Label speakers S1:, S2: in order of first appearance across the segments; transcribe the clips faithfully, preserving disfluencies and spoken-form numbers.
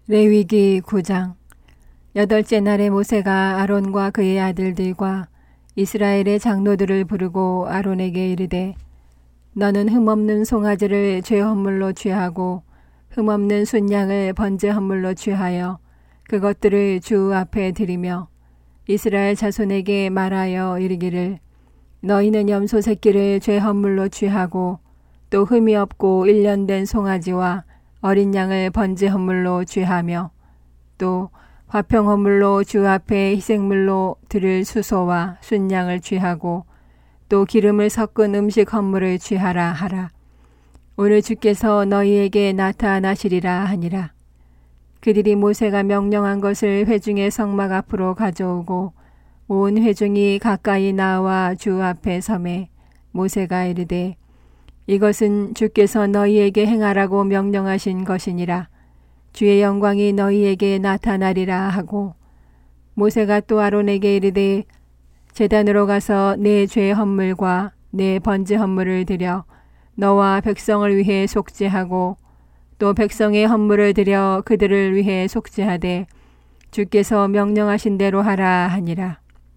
S1: 레위기 구 장. 여덟째 날에 모세가 아론과 그의 아들들과 이스라엘의 장로들을 부르고 아론에게 이르되 너는 흠없는 송아지를 죄 헌물로 취하고 흠없는 순양을 번제 헌물로 취하여 그것들을 주 앞에 드리며 이스라엘 자손에게 말하여 이르기를 너희는 염소 새끼를 죄 헌물로 취하고 또 흠이 없고 일 년 된 송아지와 어린 양을 번제 헌물로 취하며 또 화평 헌물로 주 앞에 희생물로 드릴 수소와 순양을 취하고 또 기름을 섞은 음식 헌물을 취하라 하라. 오늘 주께서 너희에게 나타나시리라 하니라. 그들이 모세가 명령한 것을 회중의 성막 앞으로 가져오고 온 회중이 가까이 나와 주 앞에 서매 모세가 이르되 이것은 주께서 너희에게 행하라고 명령하신 것이니라. 주의 영광이 너희에게 나타나리라 하고 모세가 또 아론에게 이르되 제단으로 가서 내 죄 헌물과 내 번제 헌물을 드려 너와 백성을 위해 속죄하고 또 백성의 헌물을 드려 그들을 위해 속죄하되 주께서 명령하신 대로 하라 하니라.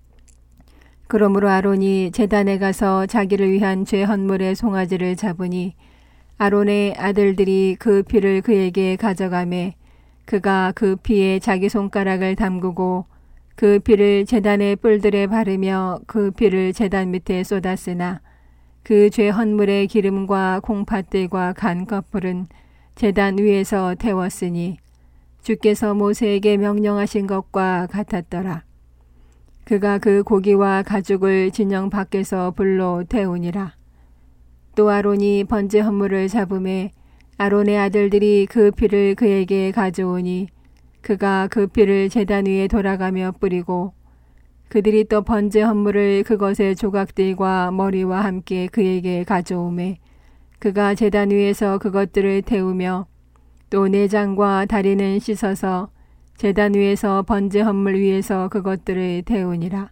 S1: 그러므로 아론이 제단에 가서 자기를 위한 죄 헌물의 송아지를 잡으니 아론의 아들들이 그 피를 그에게 가져가매 그가 그 피에 자기 손가락을 담그고 그 피를 제단의 뿔들에 바르며 그 피를 제단 밑에 쏟았으나 그 죄 헌물의 기름과 콩팥들과 간 껍풀은 제단 위에서 태웠으니 주께서 모세에게 명령하신 것과 같았더라. 그가 그 고기와 가죽을 진영 밖에서 불로 태우니라. 또 아론이 번제 헌물을 잡음에 아론의 아들들이 그 피를 그에게 가져오니 그가 그 피를 제단 위에 돌아가며 뿌리고 그들이 또 번제 헌물을 그것의 조각들과 머리와 함께 그에게 가져오매 그가 제단 위에서 그것들을 태우며 또 내장과 다리는 씻어서 제단 위에서 번제 헌물 위에서 그것들을 태우니라.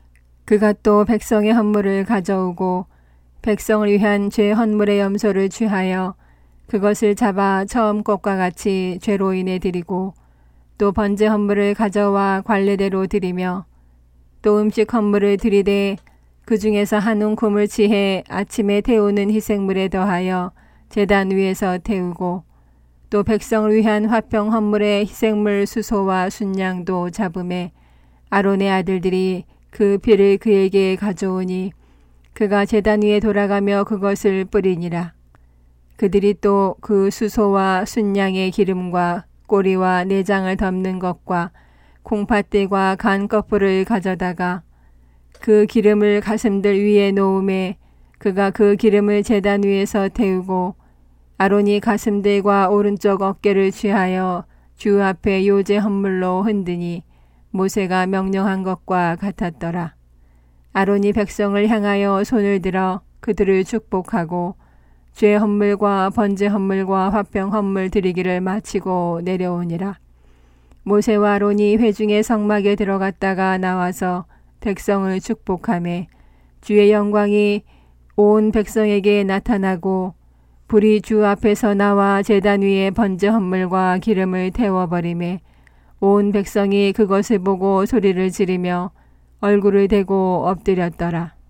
S1: 그가 또 백성의 헌물을 가져오고 백성을 위한 죄 헌물의 염소를 취하여 그것을 잡아 처음 것과 같이 죄로 인해 드리고 또 번제 헌물을 가져와 관례대로 드리며 또 음식 헌물을 드리되 그 중에서 한 움큼을 취해 아침에 태우는 희생물에 더하여 제단 위에서 태우고 또 백성을 위한 화평 헌물의 희생물 수소와 순양도 잡음에 아론의 아들들이 그 피를 그에게 가져오니 그가 제단 위에 돌아가며 그것을 뿌리니라. 그들이 또 그 수소와 순양의 기름과 꼬리와 내장을 덮는 것과 콩팥들과 간 껍질을 가져다가 그 기름을 가슴들 위에 놓음에 그가 그 기름을 제단 위에서 태우고 아론이 가슴들과 오른쪽 어깨를 취하여 주 앞에 요제 헌물로 흔드니 모세가 명령한 것과 같았더라. 아론이 백성을 향하여 손을 들어 그들을 축복하고 죄 헌물과 번제 헌물과 화평 헌물 드리기를 마치고 내려오니라. 모세와 아론이 회중의 성막에 들어갔다가 나와서 백성을 축복하매 주의 영광이 온 백성에게 나타나고 불이 주 앞에서 나와 제단 위에 번제 헌물과 기름을 태워버리매 온 백성이 그것을 보고 소리를 지르며 얼굴을 대고 엎드렸더라.